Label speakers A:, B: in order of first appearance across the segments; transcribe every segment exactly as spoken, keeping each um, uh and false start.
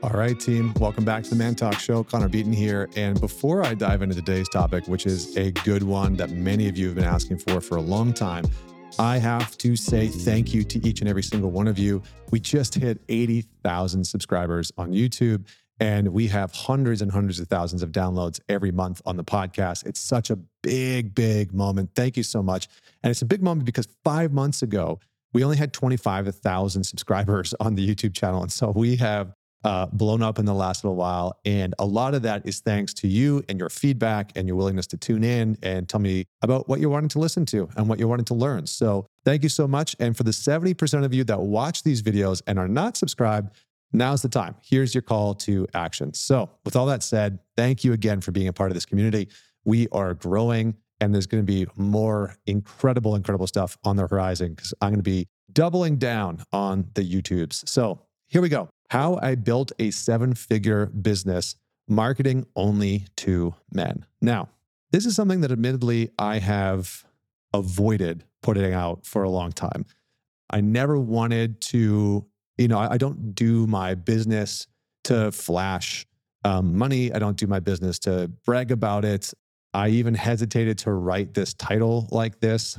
A: All right, team. Welcome back to the Man Talk Show. Connor Beaton here. And before I dive into today's topic, which is a good one that many of you have been asking for for a long time, I have to say thank you to each and every single one of you. We just hit eighty thousand subscribers on YouTube, and we have hundreds and hundreds of thousands of downloads every month on the podcast. It's such a big, big moment. Thank you so much. And it's a big moment because five months ago, we only had twenty-five thousand subscribers on the YouTube channel. And so we have uh, blown up in the last little while. And a lot of that is thanks to you and your feedback and your willingness to tune in and tell me about what you're wanting to listen to and what you're wanting to learn. So thank you so much. And for the seventy percent of you that watch these videos and are not subscribed, now's the time. Here's your call to action. So with all that said, thank you again for being a part of this community. We are growing, and there's going to be more incredible, incredible stuff on the horizon because I'm going to be doubling down on the YouTubes. So here we go. How I built a seven-figure business marketing only to men. Now, this is something that admittedly I have avoided putting out for a long time. I never wanted to, you know, I, I don't do my business to flash um, money. I don't do my business to brag about it. I even hesitated to write this title like this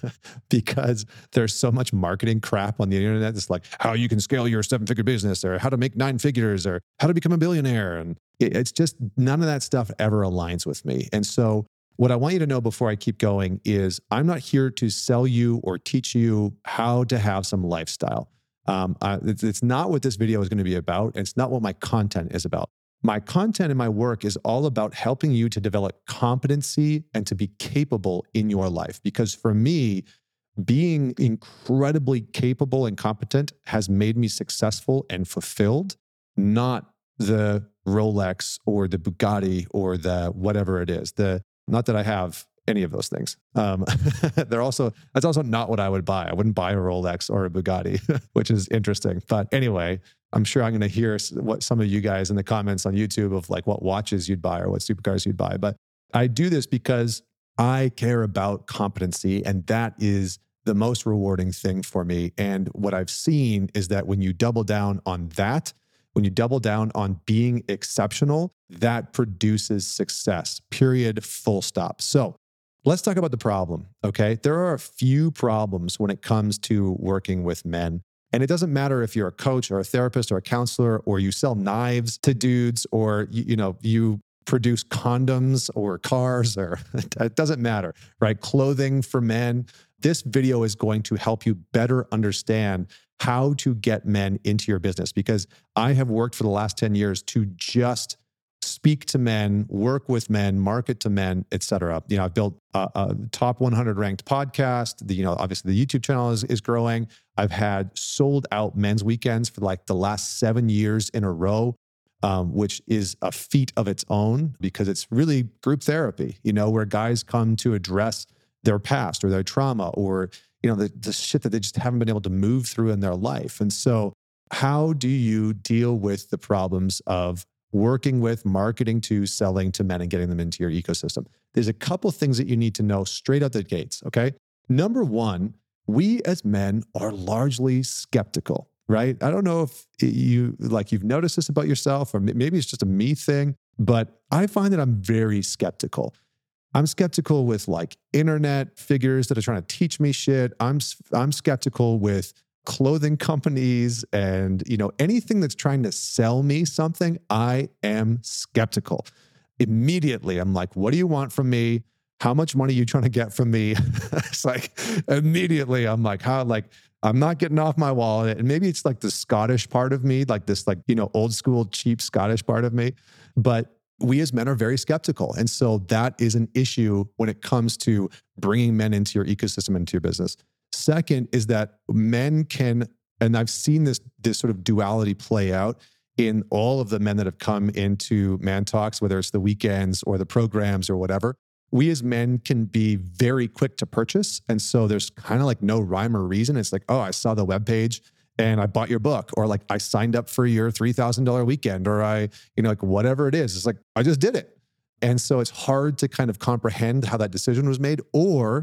A: because there's so much marketing crap on the internet. It's like how you can scale your seven-figure business or how to make nine figures or how to become a billionaire. And it's just none of that stuff ever aligns with me. And so what I want you to know before I keep going is I'm not here to sell you or teach you how to have some lifestyle. Um, I, it's, it's not what this video is going to be about. It's not what my content is about. My content and my work is all about helping you to develop competency and to be capable in your life. Because for me, being incredibly capable and competent has made me successful and fulfilled, not the Rolex or the Bugatti or the whatever it is. The not that I have any of those things. Um, they're also, that's also not what I would buy. I wouldn't buy a Rolex or a Bugatti, which is interesting. But anyway, I'm sure I'm going to hear what some of you guys in the comments on YouTube of like what watches you'd buy or what supercars you'd buy. But I do this because I care about competency, and that is the most rewarding thing for me. And what I've seen is that when you double down on that, when you double down on being exceptional, that produces success, period, full stop. So let's talk about the problem, okay? There are a few problems when it comes to working with men. And it doesn't matter if you're a coach or a therapist or a counselor, or you sell knives to dudes, or you, you know, you produce condoms or cars, or it doesn't matter, right? Clothing for men. This video is going to help you better understand how to get men into your business, because I have worked for the last ten years to just speak to men, work with men, market to men, et cetera. You know, I've built a, a top one hundred ranked podcast. The, you know, obviously the YouTube channel is, is growing. I've had sold out men's weekends for like the last seven years in a row, um, which is a feat of its own because it's really group therapy, you know, where guys come to address their past or their trauma or, you know, the, the shit that they just haven't been able to move through in their life. And so how do you deal with the problems of working with, marketing to, selling to men and getting them into your ecosystem? There's a couple things that you need to know straight out the gates, okay? Number one, we as men are largely skeptical, right? I don't know if you, like you've noticed this about yourself, or maybe it's just a me thing, but I find that I'm very skeptical. I'm skeptical with like internet figures that are trying to teach me shit. I'm, I'm skeptical with clothing companies and, you know, anything that's trying to sell me something. I am skeptical. Immediately, I'm like, what do you want from me? How much money are you trying to get from me? It's like, immediately, I'm like, how, like, I'm not getting off my wallet. And maybe it's like the Scottish part of me, like this, like, you know, old school, cheap Scottish part of me. But we as men are very skeptical. And so that is an issue when it comes to bringing men into your ecosystem, into your business. Second is that men can, and I've seen this, this sort of duality play out in all of the men that have come into Man Talks, whether it's the weekends or the programs or whatever. We as men can be very quick to purchase. And so there's kind of like no rhyme or reason. It's like, oh, I saw the webpage and I bought your book, or like I signed up for your three thousand dollars weekend, or I, you know, like whatever it is. It's like, I just did it. And so it's hard to kind of comprehend how that decision was made. Or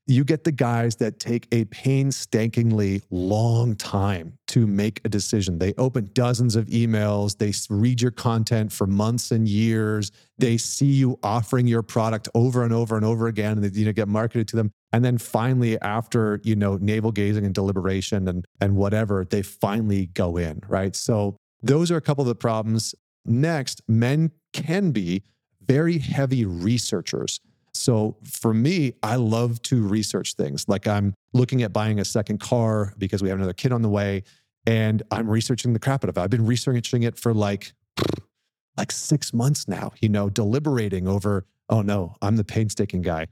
A: you get the guys that take a painstakingly long time to make a decision. They open dozens of emails. They read your content for months and years. They see you offering your product over and over and over again, and they, you know, get marketed to them. And then finally, after, you know, navel gazing and deliberation and, and whatever, they finally go in, right? So those are a couple of the problems. Next, men can be very heavy researchers. So for me, I love to research things. Like I'm looking at buying a second car because we have another kid on the way, and I'm researching the crap out of it. I've been researching it for like, like six months now, you know, deliberating over, oh no, I'm the painstaking guy.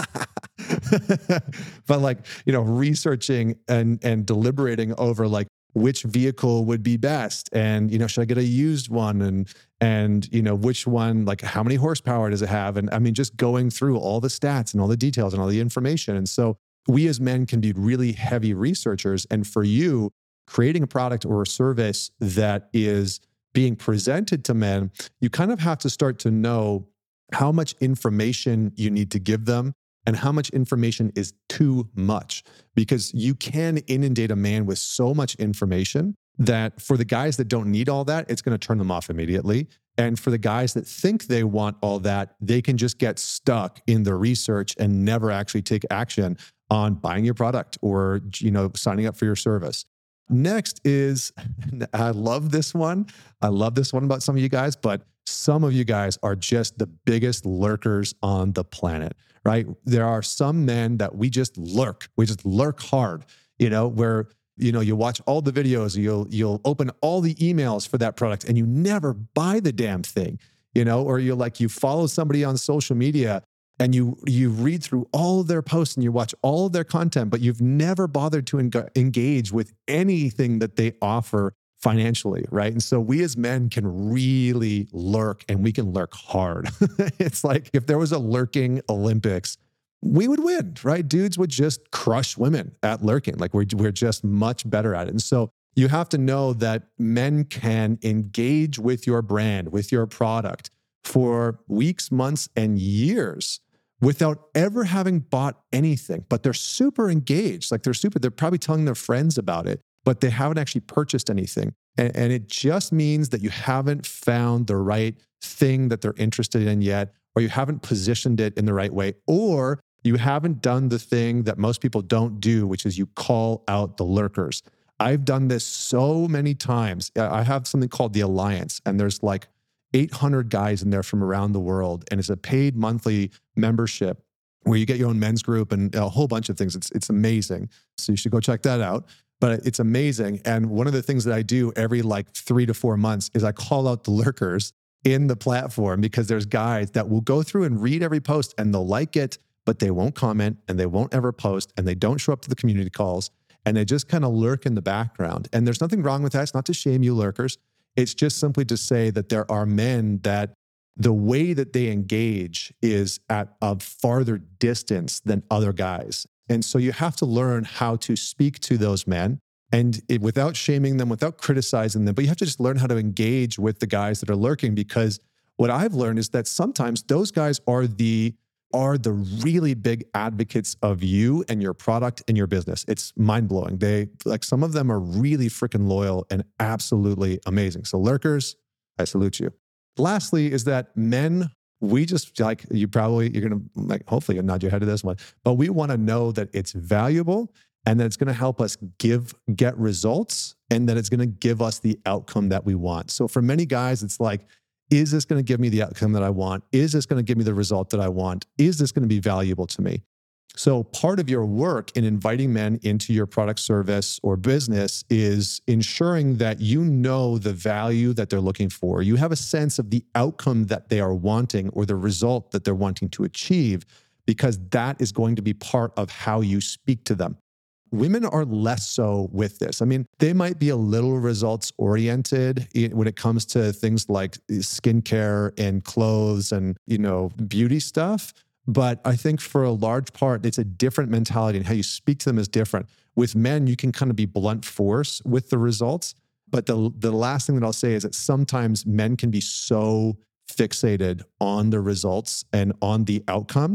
A: But like, you know, researching and, and deliberating over like, which vehicle would be best, and you know, should I get a used one, and and you know, which one, like how many horsepower does it have, and I mean, just going through all the stats and all the details and all the information. And so we as men can be really heavy researchers. And for you, creating a product or a service that is being presented to men, you kind of have to start to know how much information you need to give them and how much information is too much, because you can inundate a man with so much information that for the guys that don't need all that, it's going to turn them off immediately. And for the guys that think they want all that, they can just get stuck in the research and never actually take action on buying your product or, you know, signing up for your service. Next is, I love this one. I love this one about some of you guys, but some of you guys are just the biggest lurkers on the planet, right? There are some men that we just lurk. We just lurk hard, you know, where, you know, you watch all the videos, you'll, you'll open all the emails for that product and you never buy the damn thing, you know, or you're like, you follow somebody on social media and you, you read through all of their posts and you watch all of their content, but you've never bothered to en- engage with anything that they offer financially, right? And so we as men can really lurk, and we can lurk hard. It's like if there was a lurking Olympics, we would win, right? Dudes would just crush women at lurking. Like we're, we're just much better at it. And so you have to know that men can engage with your brand, with your product for weeks, months, and years without ever having bought anything, but they're super engaged. Like they're super, they're probably telling their friends about it, but they haven't actually purchased anything. And, and it just means that you haven't found the right thing that they're interested in yet, or you haven't positioned it in the right way, or you haven't done the thing that most people don't do, which is you call out the lurkers. I've done this so many times. I have something called the Alliance, and there's like eight hundred guys in there from around the world. And it's a paid monthly membership where you get your own men's group and a whole bunch of things. It's, it's amazing. So you should go check that out. But it's amazing. And one of the things that I do every like three to four months is I call out the lurkers in the platform, because there's guys that will go through and read every post and they'll like it, but they won't comment and they won't ever post and they don't show up to the community calls and they just kind of lurk in the background. And there's nothing wrong with that. It's not to shame you lurkers. It's just simply to say that there are men that the way that they engage is at a farther distance than other guys. And so you have to learn how to speak to those men, and it, without shaming them, without criticizing them, but you have to just learn how to engage with the guys that are lurking, because what I've learned is that sometimes those guys are the are the really big advocates of you and your product and your business. It's mind-blowing. They like some of them are really freaking loyal and absolutely amazing. So lurkers, I salute you. Lastly is that men, we just like, you probably, you're going to like, hopefully you nod your head to this one, but we want to know that it's valuable and that it's going to help us give, get results, and that it's going to give us the outcome that we want. So for many guys, it's like, is this going to give me the outcome that I want? Is this going to give me the result that I want? Is this going to be valuable to me? So part of your work in inviting men into your product, service, or business is ensuring that you know the value that they're looking for. You have a sense of the outcome that they are wanting or the result that they're wanting to achieve, because that is going to be part of how you speak to them. Women are less so with this. I mean, they might be a little results oriented when it comes to things like skincare and clothes and, you know, beauty stuff. But I think for a large part, it's a different mentality, and how you speak to them is different. With men, you can kind of be blunt force with the results. But the, the last thing that I'll say is that sometimes men can be so fixated on the results and on the outcome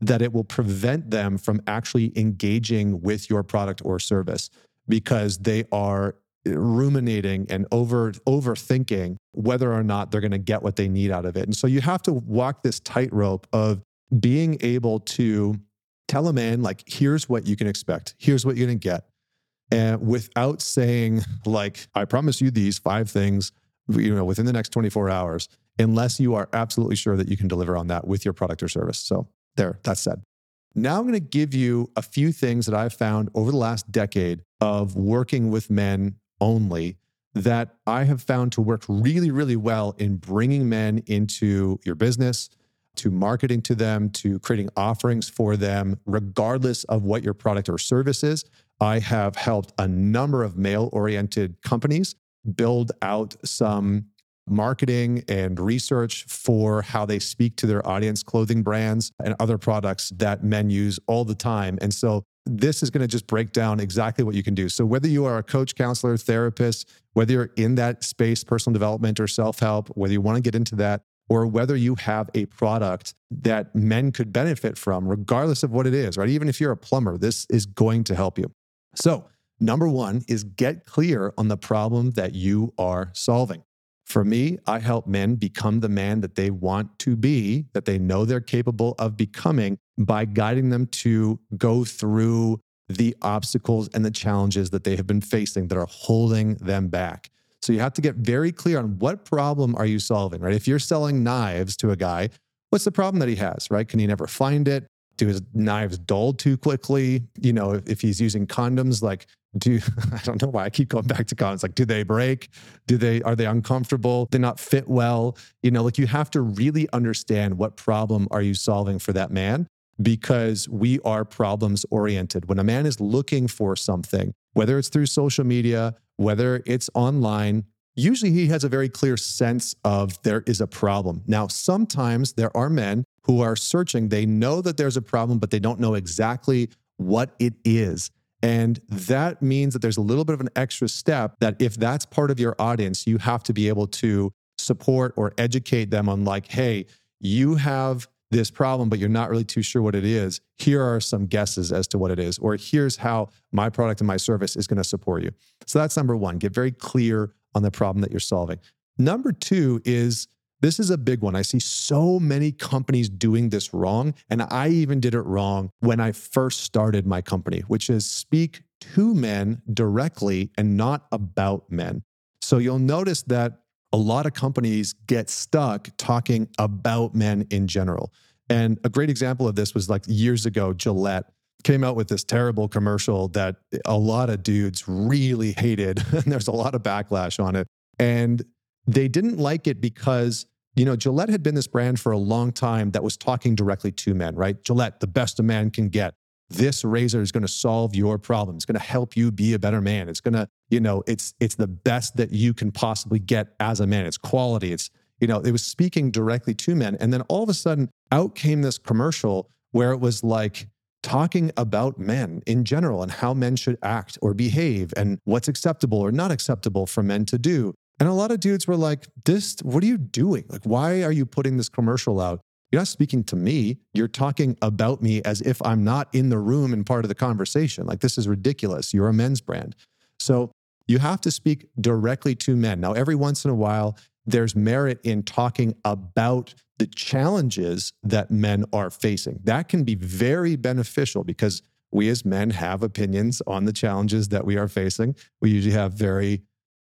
A: that it will prevent them from actually engaging with your product or service because they are ruminating and over overthinking whether or not they're going to get what they need out of it. And so you have to walk this tightrope of being able to tell a man, like, here's what you can expect. Here's what you're going to get. And without saying, like, I promise you these five things, you know, within the next twenty-four hours, unless you are absolutely sure that you can deliver on that with your product or service. So there, that's said. Now I'm going to give you a few things that I've found over the last decade of working with men only that I have found to work really, really well in bringing men into your business, to marketing to them, to creating offerings for them, regardless of what your product or service is. I have helped a number of male-oriented companies build out some marketing and research for how they speak to their audience, clothing brands and other products that men use all the time. And so this is going to just break down exactly what you can do. So whether you are a coach, counselor, therapist, whether you're in that space, personal development or self-help, whether you want to get into that, or whether you have a product that men could benefit from, regardless of what it is, right? Even if you're a plumber, this is going to help you. So number one is get clear on the problem that you are solving. For me, I help men become the man that they want to be, that they know they're capable of becoming, by guiding them to go through the obstacles and the challenges that they have been facing that are holding them back. So you have to get very clear on what problem are you solving, right? If you're selling knives to a guy, what's the problem that he has, right? Can he never find it? Do his knives dull too quickly? You know, if, if he's using condoms, like, do, I don't know why I keep going back to condoms. Like, do they break? Do they, are they uncomfortable? Do they not fit well? You know, like, you have to really understand what problem are you solving for that man, because we are problems oriented. When a man is looking for something, whether it's through social media, whether it's online, usually he has a very clear sense of there is a problem. Now, sometimes there are men who are searching. They know that there's a problem, but they don't know exactly what it is. And that means that there's a little bit of an extra step that if that's part of your audience, you have to be able to support or educate them on, like, hey, you have this problem, but you're not really too sure what it is. Here are some guesses as to what it is, or here's how my product and my service is going to support you. So that's number one, get very clear on the problem that you're solving. Number two is, this is a big one. I see so many companies doing this wrong, and I even did it wrong when I first started my company, which is speak to men directly and not about men. So you'll notice that a lot of companies get stuck talking about men in general. And a great example of this was, like, years ago, Gillette came out with this terrible commercial that a lot of dudes really hated. And there's a lot of backlash on it. And they didn't like it because, you know, Gillette had been this brand for a long time that was talking directly to men, right? Gillette, the best a man can get. This razor is going to solve your problem. It's going to help you be a better man. It's going to, you know, it's it's the best that you can possibly get as a man. It's quality. It's, you know, it was speaking directly to men. And then all of a sudden, out came this commercial where it was like talking about men in general and how men should act or behave and what's acceptable or not acceptable for men to do. And a lot of dudes were like, this, what are you doing? Like, why are you putting this commercial out? You're not speaking to me. You're talking about me as if I'm not in the room and part of the conversation. Like, this is ridiculous. You're a men's brand. So you have to speak directly to men. Now, every once in a while, there's merit in talking about the challenges that men are facing. That can be very beneficial because we as men have opinions on the challenges that we are facing. We usually have very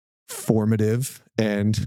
A: formative and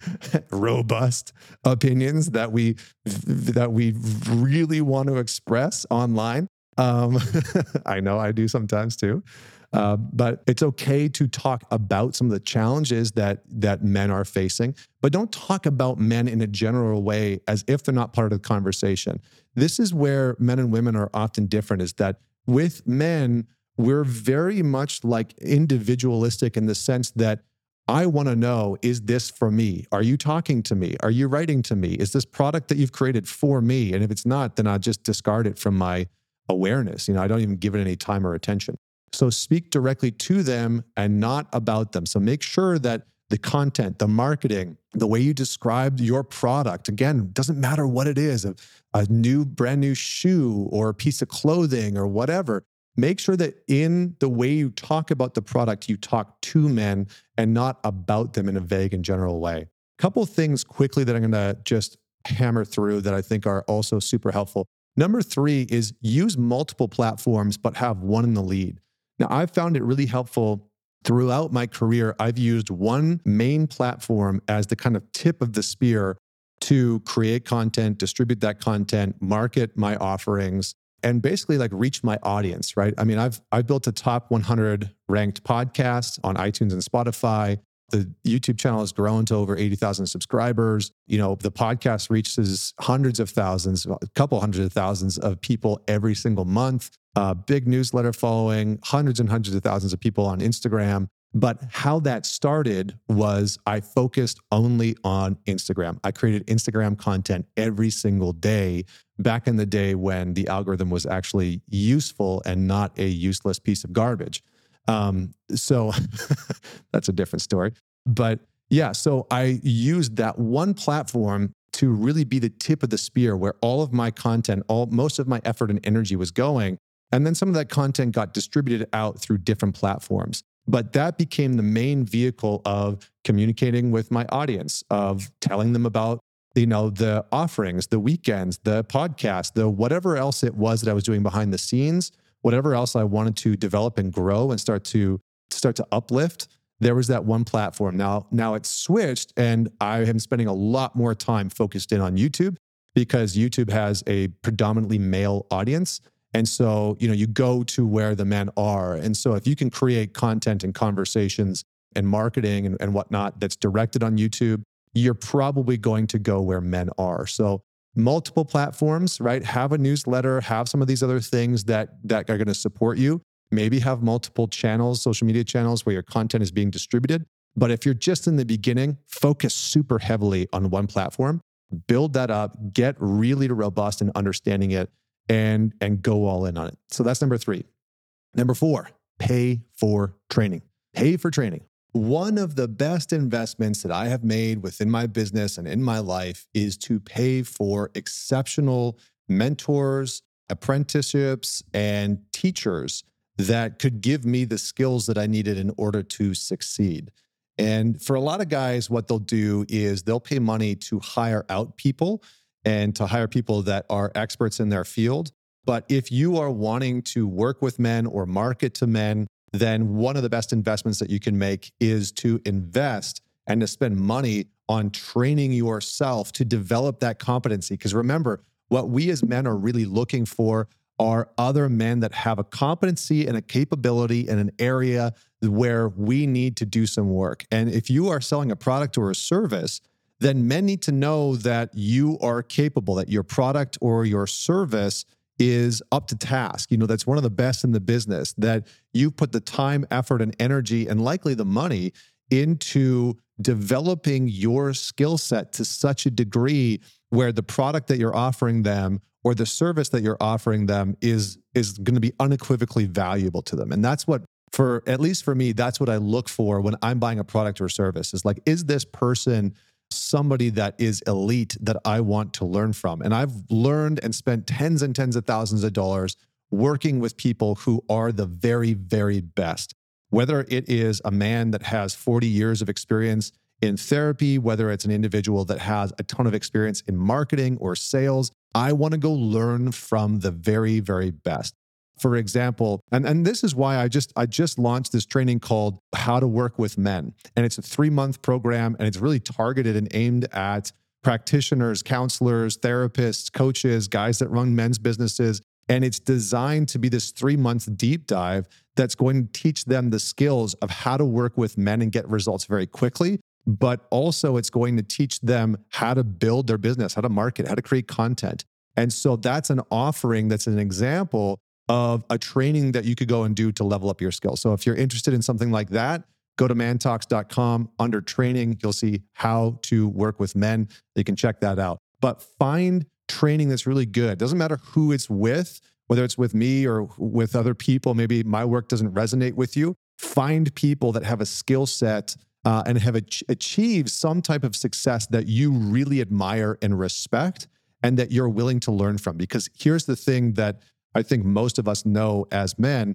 A: robust opinions that we that we really want to express online. Um, I know I do sometimes too, uh, but it's okay to talk about some of the challenges that that men are facing, but don't talk about men in a general way as if they're not part of the conversation. This is where men and women are often different, is that with men, we're very much like individualistic in the sense that I want to know, is this for me? Are you talking to me? Are you writing to me? Is this product that you've created for me? And if it's not, then I'll just discard it from my awareness. You know, I don't even give it any time or attention. So speak directly to them and not about them. So make sure that the content, the marketing, the way you describe your product. Again, doesn't matter what it is, a, a new, brand new shoe or a piece of clothing or whatever. Make sure that in the way you talk about the product, you talk to men and not about them in a vague and general way. A couple of things quickly that I'm going to just hammer through that I think are also super helpful. Number three is use multiple platforms, but have one in the lead. Now, I've found it really helpful throughout my career. I've used one main platform as the kind of tip of the spear to create content, distribute that content, market my offerings, and basically like reach my audience, right? I mean, I've I've built a top one hundred ranked podcast on iTunes and Spotify. The YouTube channel has grown to over eighty thousand subscribers. You know, the podcast reaches hundreds of thousands, a couple hundreds of thousands of people every single month. Uh, big newsletter following, hundreds and hundreds of thousands of people on Instagram. But how that started was I focused only on Instagram. I created Instagram content every single day back in the day when the algorithm was actually useful and not a useless piece of garbage. Um, so that's a different story. But yeah, so I used that one platform to really be the tip of the spear where all of my content, all most of my effort and energy was going. And then some of that content got distributed out through different platforms. But that became the main vehicle of communicating with my audience, of telling them about, you know, the offerings, the weekends, the podcast, the whatever else it was that I was doing behind the scenes, whatever else I wanted to develop and grow and start to start to uplift. There was that one platform. Now, now it's switched, and I am spending a lot more time focused in on YouTube because YouTube has a predominantly male audience. And so, you know, you go to where the men are. And so if you can create content and conversations and marketing and, and whatnot that's directed on YouTube, you're probably going to go where men are. So multiple platforms, right? Have a newsletter, have some of these other things that, that are going to support you. Maybe have multiple channels, social media channels where your content is being distributed. But if you're just in the beginning, focus super heavily on one platform, build that up, get really robust in understanding it, and, and go all in on it. So that's number three. Number four, pay for training. Pay for training. One of the best investments that I have made within my business and in my life is to pay for exceptional mentors, apprenticeships, and teachers that could give me the skills that I needed in order to succeed. And for a lot of guys, what they'll do is they'll pay money to hire out people and to hire people that are experts in their field. But if you are wanting to work with men or market to men, then one of the best investments that you can make is to invest and to spend money on training yourself to develop that competency. Because remember, what we as men are really looking for are other men that have a competency and a capability in an area where we need to do some work. And if you are selling a product or a service, then men need to know that you are capable, that your product or your service is up to task. You know, that's one of the best in the business, that you put the time, effort, and energy, and likely the money into developing your skill set to such a degree where the product that you're offering them or the service that you're offering them is, is going to be unequivocally valuable to them. And that's what, for at least for me, that's what I look for when I'm buying a product or service, is like, is this person somebody that is elite that I want to learn from? And I've learned and spent tens and tens of thousands of dollars working with people who are the very, very best. Whether it is a man that has forty years of experience in therapy, whether it's an individual that has a ton of experience in marketing or sales, I want to go learn from the very, very best. For example, and, and this is why I just I just launched this training called How to Work with Men. And it's a three-month program, and it's really targeted and aimed at practitioners, counselors, therapists, coaches, guys that run men's businesses. And it's designed to be this three-month deep dive that's going to teach them the skills of how to work with men and get results very quickly. But also it's going to teach them how to build their business, how to market, how to create content. And so that's an offering that's an example of a training that you could go and do to level up your skills. So if you're interested in something like that, go to man talks dot com. Under training, you'll see how to work with men. You can check that out. But find training that's really good. It doesn't matter who it's with, whether it's with me or with other people. Maybe my work doesn't resonate with you. Find people that have a skill set uh, and have ach- achieved some type of success that you really admire and respect and that you're willing to learn from. Because here's the thing that I think most of us know as men,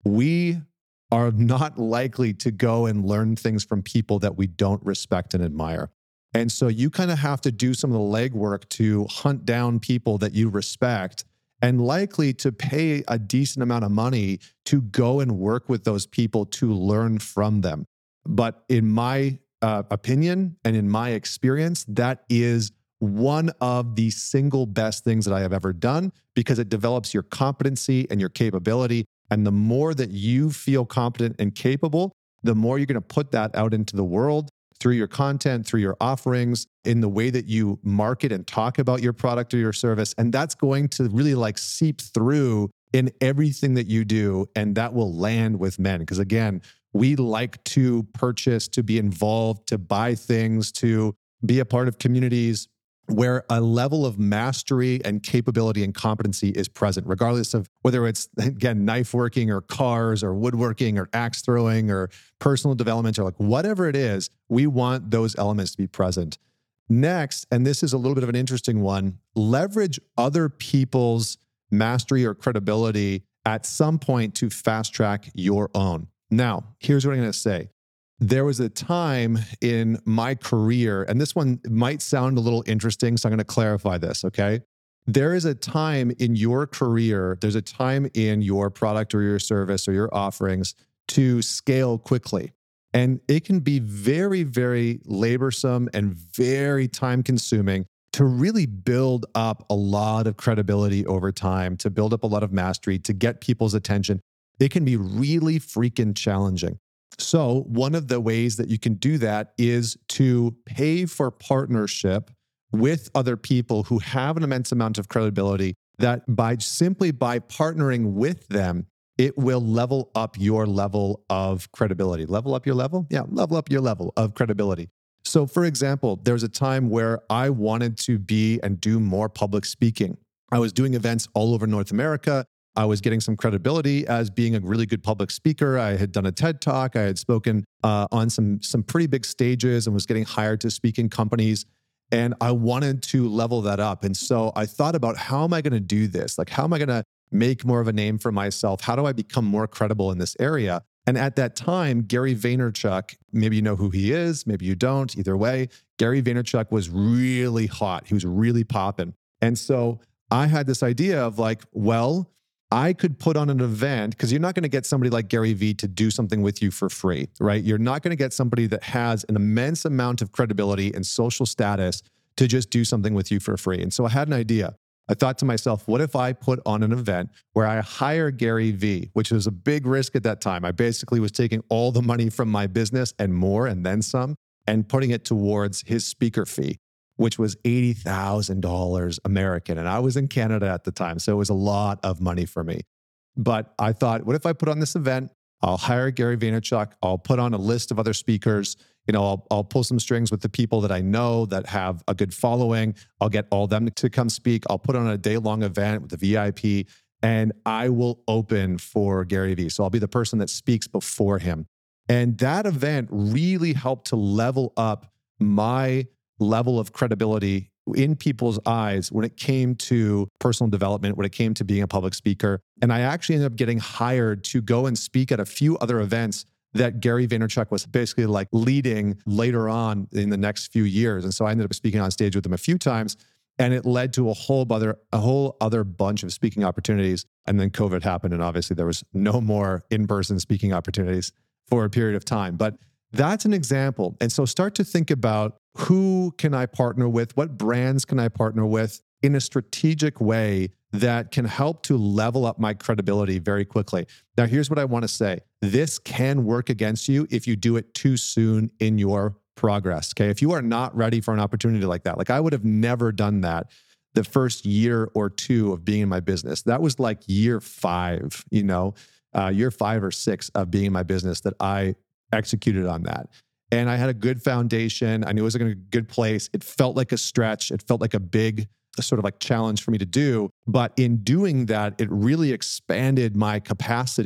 A: we are not likely to go and learn things from people that we don't respect and admire. And so you kind of have to do some of the legwork to hunt down people that you respect and likely to pay a decent amount of money to go and work with those people to learn from them. But in my uh, opinion and in my experience, that is one of the single best things that I have ever done because it develops your competency and your capability. And the more that you feel competent and capable, the more you're going to put that out into the world through your content, through your offerings, in the way that you market and talk about your product or your service. And that's going to really like seep through in everything that you do. And that will land with men. Because again, we like to purchase, to be involved, to buy things, to be a part of communities where a level of mastery and capability and competency is present, regardless of whether it's, again, knife working or cars or woodworking or axe throwing or personal development or like whatever it is, we want those elements to be present. Next, and this is a little bit of an interesting one, leverage other people's mastery or credibility at some point to fast track your own. Now, here's what I'm going to say. There was a time in my career, and this one might sound a little interesting, so I'm going to clarify this, okay? There is a time in your career, there's a time in your product or your service or your offerings to scale quickly. And it can be very, very laborsome and very time-consuming to really build up a lot of credibility over time, to build up a lot of mastery, to get people's attention. It can be really freaking challenging. So one of the ways that you can do that is to pay for partnership with other people who have an immense amount of credibility that by simply by partnering with them, it will level up your level of credibility. Level up your level? Yeah, level up your level of credibility. So for example, there's a time where I wanted to be and do more public speaking. I was doing events all over North America. I was getting some credibility as being a really good public speaker. I had done a TED Talk. I had spoken uh, on some, some pretty big stages and was getting hired to speak in companies. And I wanted to level that up. And so I thought about, how am I going to do this? Like, how am I going to make more of a name for myself? How do I become more credible in this area? And at that time, Gary Vaynerchuk, maybe you know who he is, maybe you don't, either way, Gary Vaynerchuk was really hot. He was really popping. And so I had this idea of like, well, I could put on an event, because you're not going to get somebody like Gary Vee to do something with you for free, right? You're not going to get somebody that has an immense amount of credibility and social status to just do something with you for free. And so I had an idea. I thought to myself, what if I put on an event where I hire Gary Vee, which was a big risk at that time. I basically was taking all the money from my business and more and then some and putting it towards his speaker fee, which was eighty thousand dollars American. And I was in Canada at the time, so it was a lot of money for me. But I thought, what if I put on this event? I'll hire Gary Vaynerchuk. I'll put on a list of other speakers. You know, I'll, I'll pull some strings with the people that I know that have a good following. I'll get all them to come speak. I'll put on a day-long event with the V I P, and I will open for Gary Vee. So I'll be the person that speaks before him. And that event really helped to level up my level of credibility in people's eyes when it came to personal development, when it came to being a public speaker. And I actually ended up getting hired to go and speak at a few other events that Gary Vaynerchuk was basically like leading later on in the next few years. And so I ended up speaking on stage with him a few times, and it led to a whole other, a whole other bunch of speaking opportunities. And then COVID happened, and obviously there was no more in-person speaking opportunities for a period of time. But that's an example. And so start to think about, who can I partner with? What brands can I partner with in a strategic way that can help to level up my credibility very quickly? Now, here's what I want to say. This can work against you if you do it too soon in your progress, okay? If you are not ready for an opportunity like that, like I would have never done that the first year or two of being in my business. That was like year five, you know, uh, year five or six of being in my business that I executed on that. And I had a good foundation. I knew it was in a good place. It felt like a stretch. It felt like a big a sort of like challenge for me to do. But in doing that, it really expanded my capacity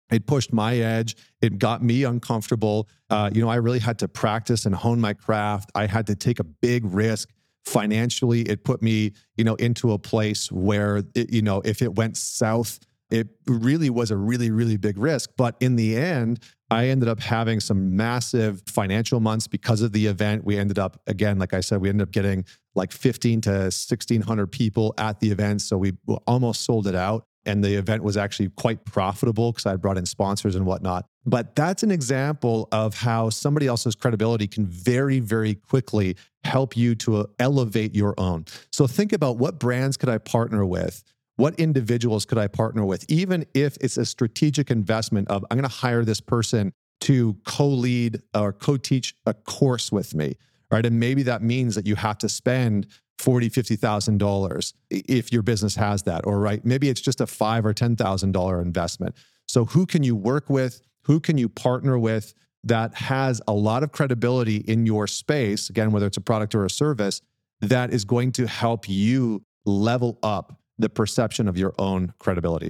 A: It pushed my edge. It got me uncomfortable. Uh, you know, I really had to practice and hone my craft. I had to take a big risk. Financially, it put me, you know, into a place where, it, you know, if it went south, it really was a really, really big risk. But in the end, I ended up having some massive financial months because of the event. We ended up, again, like I said, we ended up getting like fifteen to sixteen hundred people at the event. So we almost sold it out. And the event was actually quite profitable because I brought in sponsors and whatnot. But that's an example of how somebody else's credibility can very, very quickly help you to elevate your own. So think about, what brands could I partner with? What individuals could I partner with? Even if it's a strategic investment of, I'm going to hire this person to co-lead or co-teach a course with me, right? And maybe that means that you have to spend forty thousand dollars, fifty thousand dollars if your business has that, or right, maybe it's just a five thousand dollars or ten thousand dollars investment. So who can you work with? Who can you partner with that has a lot of credibility in your space? Again, whether it's a product or a service, that is going to help you level up the perception of your own credibility.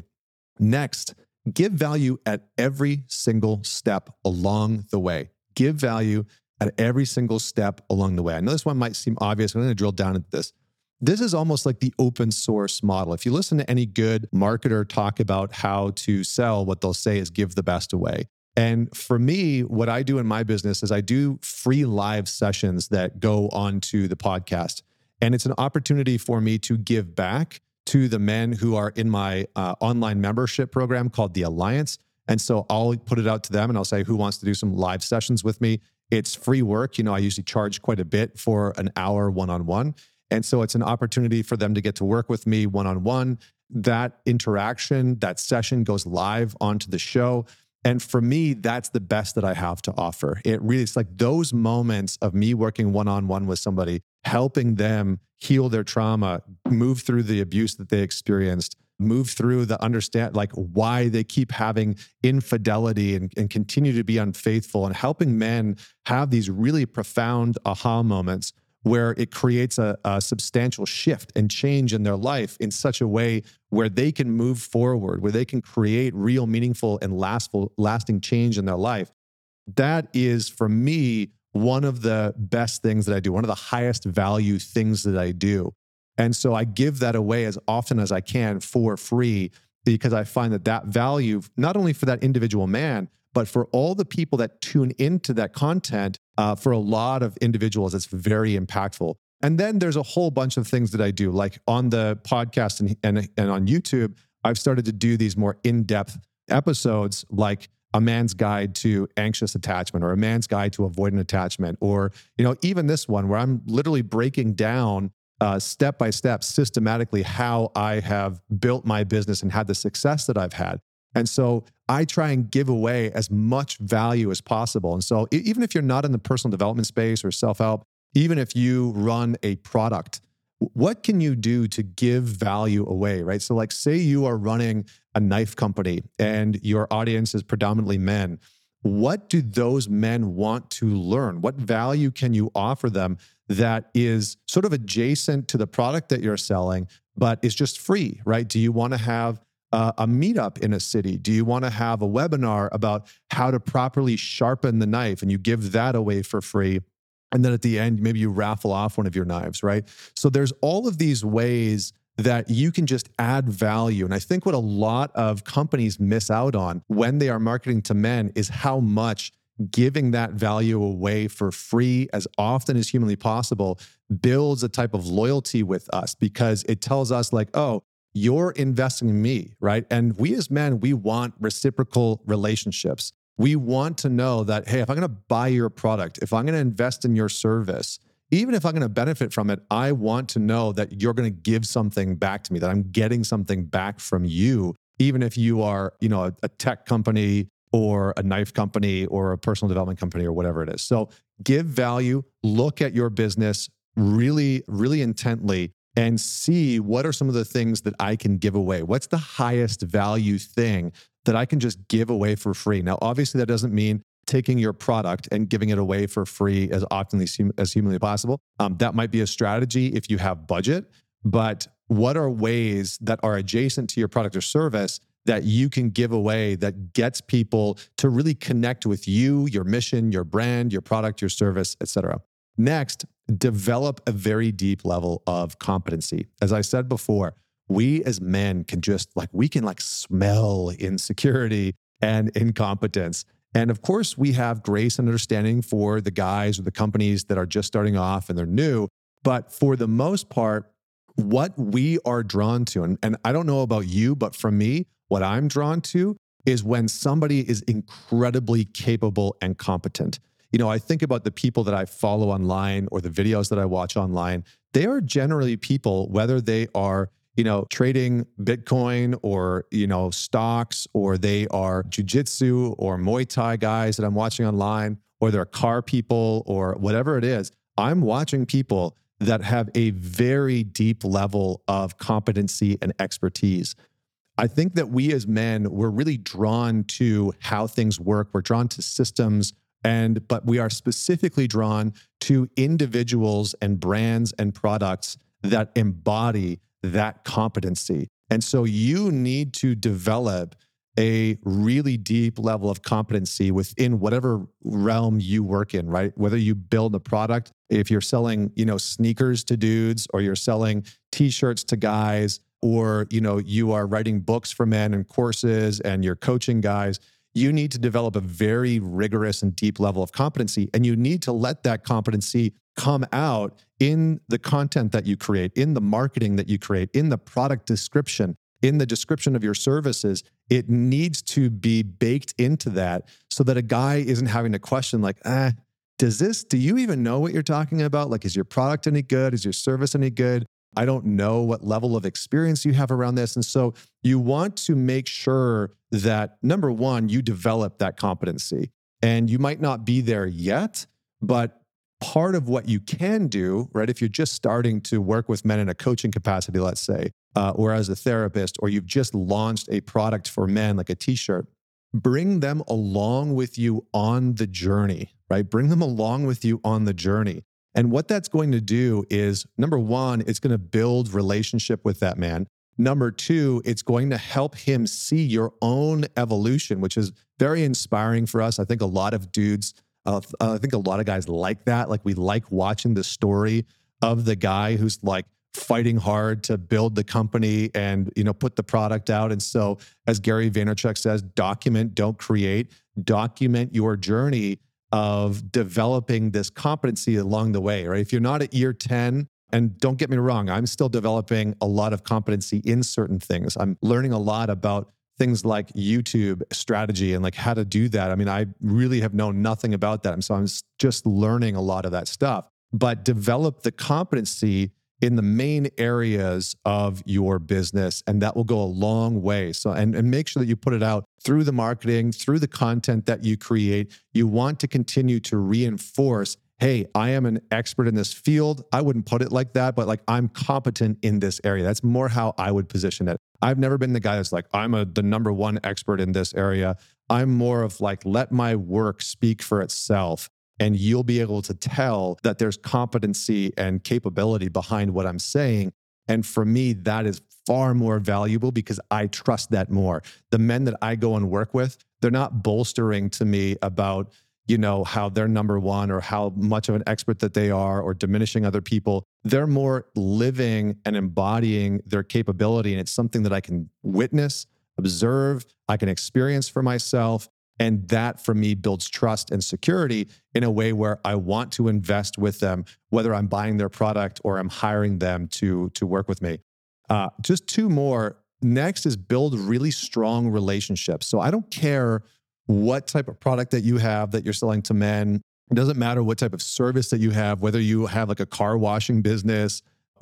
A: Next, give value at every single step along the way. Give value at every single step along the way. I know this one might seem obvious. I'm going to drill down into this. This is almost like the open source model. If you listen to any good marketer talk about how to sell, what they'll say is give the best away. And for me, what I do in my business is I do free live sessions that go onto the podcast. And it's an opportunity for me to give back to the men who are in my uh, online membership program called The Alliance. And so I'll put it out to them and I'll say, who wants to do some live sessions with me? It's free work. You know, I usually charge quite a bit for an hour one-on-one. And so it's an opportunity for them to get to work with me one-on-one. That interaction, that session goes live onto the show. And for me, that's the best that I have to offer. It really, it's like those moments of me working one-on-one with somebody, helping them heal their trauma, move through the abuse that they experienced, move through the understand, like why they keep having infidelity and, and continue to be unfaithful, and helping men have these really profound aha moments where it creates a, a substantial shift and change in their life in such a way where they can move forward, where they can create real, meaningful, and lastful, lasting change in their life. That is, for me, one of the best things that I do, one of the highest value things that I do. And so I give that away as often as I can for free, because I find that that value, not only for that individual man, but for all the people that tune into that content, uh, for a lot of individuals, it's very impactful. And then there's a whole bunch of things that I do, like on the podcast and, and, and on YouTube, I've started to do these more in-depth episodes, like a man's guide to anxious attachment, or a man's guide to avoidant attachment, or, you know, even this one where I'm literally breaking down Uh, step by step, systematically, how I have built my business and had the success that I've had. And so I try and give away as much value as possible. And so e- even if you're not in the personal development space or self-help, even if you run a product, what can you do to give value away, right? So like, say you are running a knife company and your audience is predominantly men. What do those men want to learn? What value can you offer them that is sort of adjacent to the product that you're selling, but is just free, right? Do you want to have uh, a meetup in a city? Do you want to have a webinar about how to properly sharpen the knife, and you give that away for free? And then at the end, maybe you raffle off one of your knives, right? So there's all of these ways that you can just add value. And I think what a lot of companies miss out on when they are marketing to men is how much giving that value away for free as often as humanly possible builds a type of loyalty with us, because it tells us like, oh, you're investing in me, right? And we as men, we want reciprocal relationships. We want to know that, hey, if I'm going to buy your product, if I'm going to invest in your service, even if I'm going to benefit from it, I want to know that you're going to give something back to me, that I'm getting something back from you, even if you are, you know, a, a tech company or a knife company or a personal development company or whatever it is. So give value, look at your business really, really intently, and see what are some of the things that I can give away. What's the highest value thing that I can just give away for free? Now, obviously, that doesn't mean taking your product and giving it away for free as often as, hum- as humanly possible. Um, that might be a strategy if you have budget, but what are ways that are adjacent to your product or service that you can give away that gets people to really connect with you, your mission, your brand, your product, your service, et cetera. Next, develop a very deep level of competency. As I said before, we as men can just like, we can like smell insecurity and incompetence. And of course, we have grace and understanding for the guys or the companies that are just starting off and they're new. But for the most part, what we are drawn to, and, and I don't know about you, but for me, what I'm drawn to is when somebody is incredibly capable and competent. You know, I think about the people that I follow online or the videos that I watch online. They are generally people, whether they are, you know, trading Bitcoin or, you know, stocks, or they are jujitsu or Muay Thai guys that I'm watching online, or they're car people or whatever it is. I'm watching people that have a very deep level of competency and expertise. I think that we as men, we're really drawn to how things work. We're drawn to systems, and but we are specifically drawn to individuals and brands and products that embody that competency. And so you need to develop a really deep level of competency within whatever realm you work in, right? Whether you build a product, if you're selling, you know, sneakers to dudes, or you're selling t-shirts to guys, or, you know, you are writing books for men and courses and you're coaching guys, you need to develop a very rigorous and deep level of competency. And you need to let that competency come out in the content that you create, in the marketing that you create, in the product description, in the description of your services. It needs to be baked into that so that a guy isn't having to question like, ah, does this, do you even know what you're talking about? Like, is your product any good? Is your service any good? I don't know what level of experience you have around this. And so you want to make sure that, number one, you develop that competency. And you might not be there yet, but part of what you can do, right, if you're just starting to work with men in a coaching capacity, let's say, uh, or as a therapist, or you've just launched a product for men like a t-shirt, bring them along with you on the journey, right? Bring them along with you on the journey. And what that's going to do is, number one, it's going to build relationship with that man. Number two, it's going to help him see your own evolution, which is very inspiring for us. I think a lot of dudes, uh, I think a lot of guys like that. Like, we like watching the story of the guy who's like fighting hard to build the company and, you know, put the product out. And so, as Gary Vaynerchuk says, document, don't create. Document your journey of developing this competency along the way, right? If you're not at year ten, and don't get me wrong, I'm still developing a lot of competency in certain things. I'm learning a lot about things like YouTube strategy and like how to do that. I mean, I really have known nothing about that. And so I'm just learning a lot of that stuff. But develop the competency in the main areas of your business, and that will go a long way. So, and, and make sure that you put it out through the marketing, through the content that you create. You want to continue to reinforce, hey, I am an expert in this field. I wouldn't put it like that, but like, I'm competent in this area. That's more how I would position it. I've never been the guy that's like, I'm a, the number one expert in this area. I'm more of like, let my work speak for itself. And you'll be able to tell that there's competency and capability behind what I'm saying. And for me, that is far more valuable because I trust that more. The men that I go and work with, they're not bolstering to me about, you know, how they're number one or how much of an expert that they are or diminishing other people. They're more living and embodying their capability. And it's something that I can witness, observe, I can experience for myself. And that for me builds trust and security in a way where I want to invest with them, whether I'm buying their product or I'm hiring them to, to work with me. Uh, just two more. Next is build really strong relationships. So I don't care what type of product that you have that you're selling to men. It doesn't matter what type of service that you have, whether you have like a car washing business,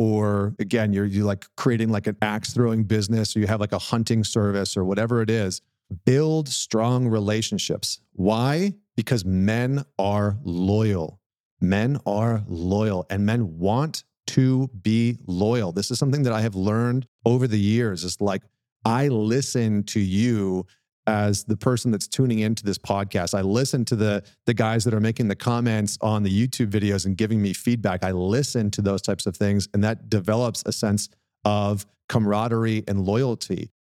A: or again, you're, you're like creating like an axe throwing business, or you have like a hunting service or whatever it is. Build strong relationships. Why? Because men are loyal. Men are loyal, and men want to be loyal. This is something that I have learned over the years. It's like, I listen to you as the person that's tuning into this podcast. I listen to the, the guys that are making the comments on the YouTube videos and giving me feedback. I listen to those types of things, and that develops a sense of camaraderie and loyalty.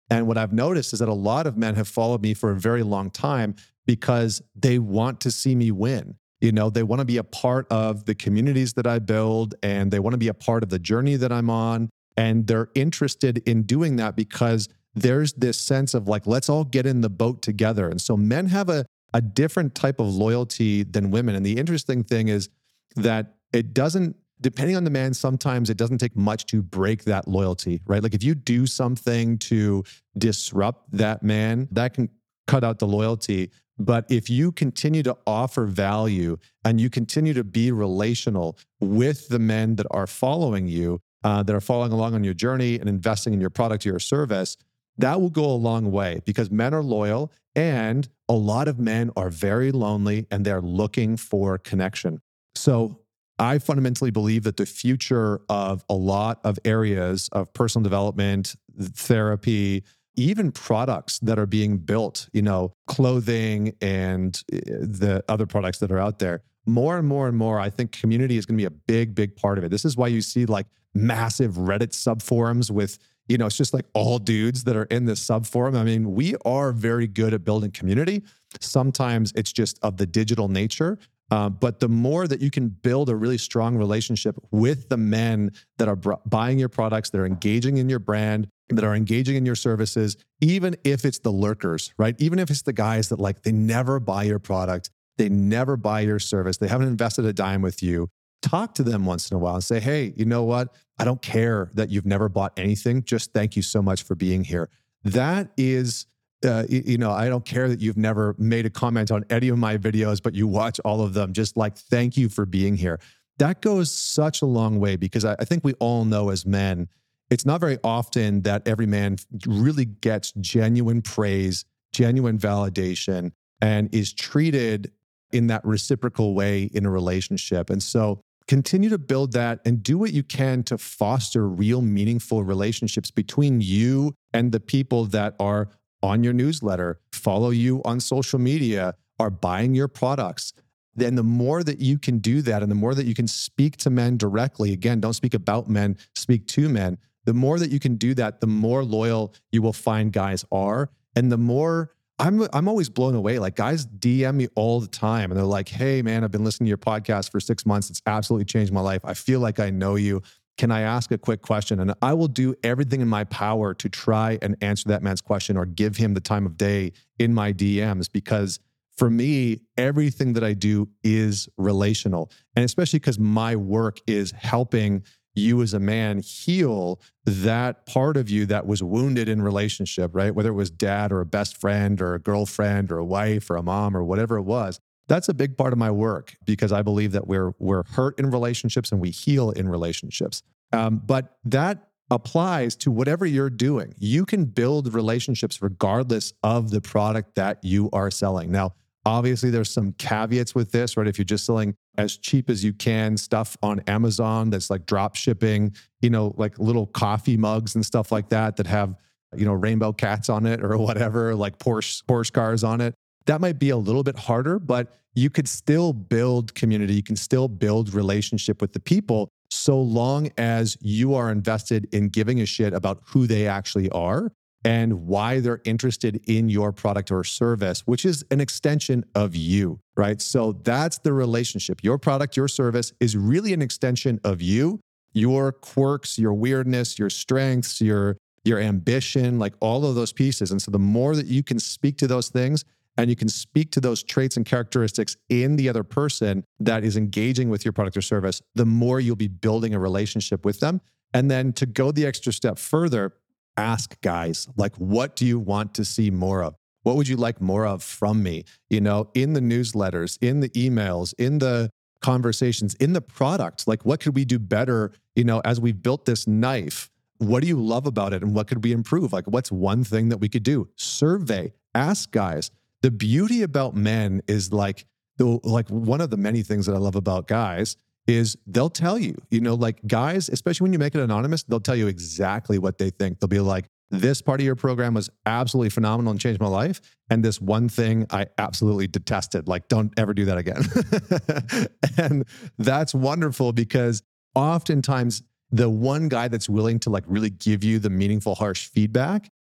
A: And what I've noticed is that a lot of men have followed me for a very long time because they want to see me win. You know, they want to be a part of the communities that I build, and they want to be a part of the journey that I'm on. And they're interested in doing that because there's this sense of like, let's all get in the boat together. And so men have a, a different type of loyalty than women. And the interesting thing is that it doesn't, depending on the man, sometimes it doesn't take much to break that loyalty, right? Like if you do something to disrupt that man, that can cut out the loyalty. But if you continue to offer value and you continue to be relational with the men that are following you, uh, that are following along on your journey and investing in your product or your service, that will go a long way because men are loyal and a lot of men are very lonely and they're looking for connection. So I fundamentally believe that the future of a lot of areas of personal development, therapy, even products that are being built, you know, clothing and the other products that are out there, more and more and more, I think community is going to be a big, big part of it. This is why you see like massive Reddit subforums with, you know, it's just like all dudes that are in this subforum. I mean, we are very good at building community. Sometimes it's just of the digital nature. Uh, but the more that you can build a really strong relationship with the men that are br- buying your products, that are engaging in your brand, that are engaging in your services, even if it's the lurkers, right? Even if it's the guys that like, they never buy your product, they never buy your service, they haven't invested a dime with you, talk to them once in a while and say, hey, you know what? I don't care that you've never bought anything. Just thank you so much for being here. That is... Uh, you know, I don't care that you've never made a comment on any of my videos, but you watch all of them. Just like, thank you for being here. That goes such a long way because I, I think we all know as men, it's not very often that every man really gets genuine praise, genuine validation, and is treated in that reciprocal way in a relationship. And so continue to build that and do what you can to foster real meaningful relationships between you and the people that are on your newsletter, follow you on social media, are buying your products. Then the more that you can do that and the more that you can speak to men directly, again, don't speak about men, speak to men. The more that you can do that, the more loyal you will find guys are. And the more, I'm I'm always blown away. Like guys D M me all the time and they're like, hey man, I've been listening to your podcast for six months. It's absolutely changed my life. I feel like I know you. Can I ask a quick question? And I will do everything in my power to try and answer that man's question or give him the time of day in my D Ms because for me, everything that I do is relational. And especially because my work is helping you as a man heal that part of you that was wounded in relationship, right? Whether it was dad or a best friend or a girlfriend or a wife or a mom or whatever it was. That's a big part of my work because I believe that we're we're hurt in relationships and we heal in relationships. Um, but that applies to whatever you're doing. You can build relationships regardless of the product that you are selling. Now, obviously, there's some caveats with this, right? If you're just selling as cheap as you can stuff on Amazon that's like drop shipping, you know, like little coffee mugs and stuff like that that have, you know, rainbow cats on it or whatever, like Porsche Porsche cars on it. That might be a little bit harder, but you could still build community. You can still build relationship with the people so long as you are invested in giving a shit about who they actually are and why they're interested in your product or service, which is an extension of you, right? So that's the relationship. Your product, your service is really an extension of you, your quirks, your weirdness, your strengths, your, your ambition, like all of those pieces. And so the more that you can speak to those things, and you can speak to those traits and characteristics in the other person that is engaging with your product or service, the more you'll be building a relationship with them. And then to go the extra step further, ask guys, like, what do you want to see more of? What would you like more of from me? You know, in the newsletters, in the emails, in the conversations, in the product, like what could we do better? You know, as we built this knife, what do you love about it? And what could we improve? Like, what's one thing that we could do? Survey, ask guys. The beauty about men is like, the, like one of the many things that I love about guys is they'll tell you, you know, like guys, especially when you make it anonymous, they'll tell you exactly what they think. They'll be like, this part of your program was absolutely phenomenal and changed my life. And this one thing I absolutely detested. Like, don't ever do that again. And that's wonderful because oftentimes the one guy that's willing to like really give you the meaningful, harsh feedback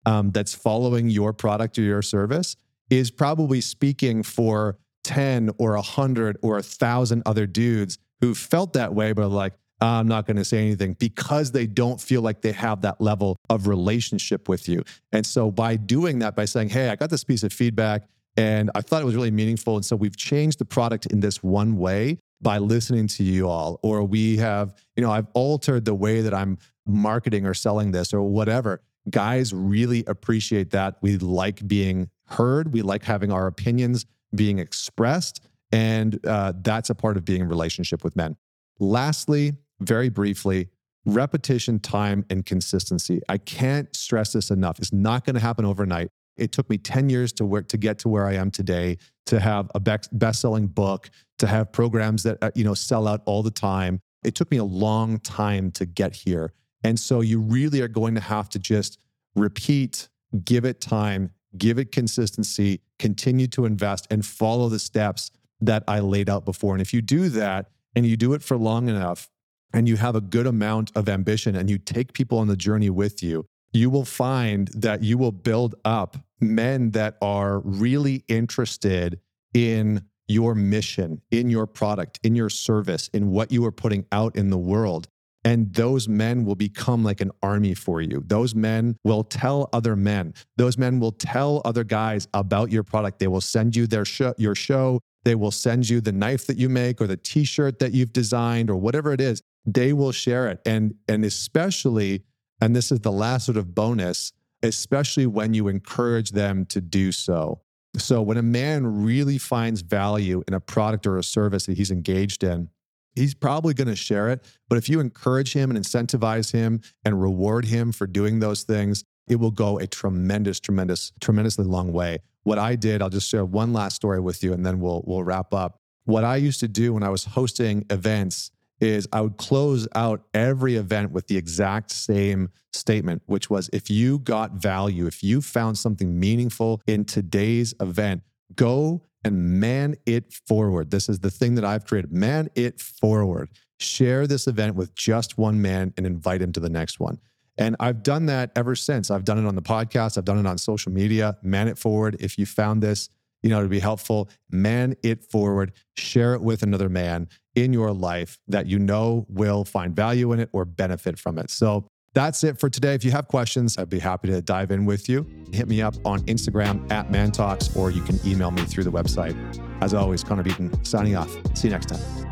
A: um, that's following your product or your service is probably speaking for ten or one hundred or one thousand other dudes who felt that way, but are like, I'm not going to say anything, because they don't feel like they have that level of relationship with you. And so by doing that, by saying, hey, I got this piece of feedback and I thought it was really meaningful. And so we've changed the product in this one way by listening to you all, or we have, you know, I've altered the way that I'm marketing or selling this or whatever. Guys really appreciate that. We like being heard. We like having our opinions being expressed. And uh, that's a part of being in relationship with men. Lastly, very briefly, repetition, time, and consistency. I can't stress this enough. It's not going to happen overnight. It took me ten years to work to get to where I am today, to have a best-selling book, to have programs that uh, you know sell out all the time. It took me a long time to get here. And so you really are going to have to just repeat, give it time, give it consistency, continue to invest, and follow the steps that I laid out before. And if you do that, and you do it for long enough, and you have a good amount of ambition, and you take people on the journey with you, you will find that you will build up men that are really interested in your mission, in your product, in your service, in what you are putting out in the world. And those men will become like an army for you. Those men will tell other men. Those men will tell other guys about your product. They will send you their show, your show. They will send you the knife that you make or the t-shirt that you've designed or whatever it is. They will share it. And, and especially, and this is the last sort of bonus, especially when you encourage them to do so. So when a man really finds value in a product or a service that he's engaged in, he's probably going to share it. But if you encourage him and incentivize him and reward him for doing those things, it will go a tremendous, tremendous, tremendously long way. What I did, I'll just share one last story with you and then we'll we'll wrap up. What I used to do when I was hosting events is I would close out every event with the exact same statement, which was, if you got value, if you found something meaningful in today's event, go and man it forward. This is the thing that I've created. Man it forward. Share this event with just one man and invite him to the next one. And I've done that ever since. I've done it on the podcast. I've done it on social media. Man it forward. If you found this, you know, to be helpful, man it forward. Share it with another man in your life that you know will find value in it or benefit from it. So that's it for today. If you have questions, I'd be happy to dive in with you. Hit me up on Instagram at ManTalks, or you can email me through the website. As always, Connor Beaton signing off. See you next time.